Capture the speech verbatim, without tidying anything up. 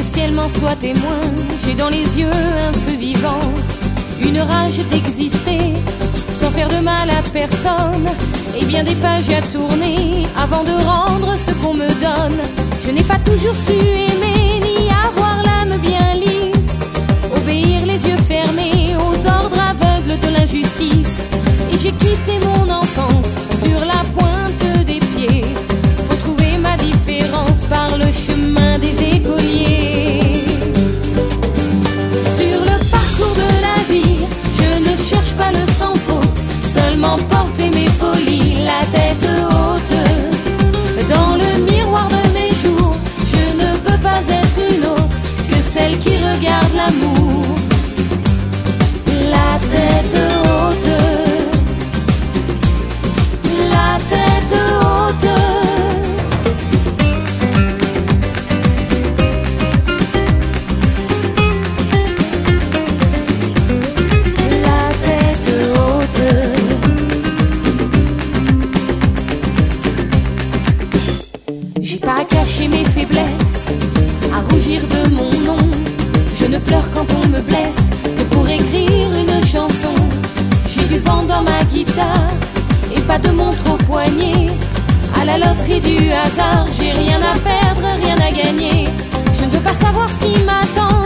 le ciel m'en soit témoin. J'ai dans les yeux un feu vivant, une rage d'exister, sans faire de mal à personne, et bien des pages à tourner avant de rendre ce qu'on me donne. Je n'ai pas toujours su aimer, ni avoir l'âme bien lisse, obéir les yeux fermés aux ordres aveugles de l'injustice. Et j'ai quitté mon enfance sur la pointe des pieds pour trouver ma différence par le chemin des écoliers. Sur le parcours de la vie, je ne cherche pas le sans faute, seulement porter mes folies, la tête haute. Dans le miroir de mes jours, je ne veux pas être une autre que celle qui regarde l'amour, la tête haute, la tête haute. J'ai pas à cacher mes faiblesses, à rougir de mon nom. Je ne pleure quand on me blesse que pour écrire une chanson. J'ai du vent dans ma guitare et pas de montre au poignet. À la loterie du hasard, j'ai rien à perdre, rien à gagner. Je ne veux pas savoir ce qui m'attend,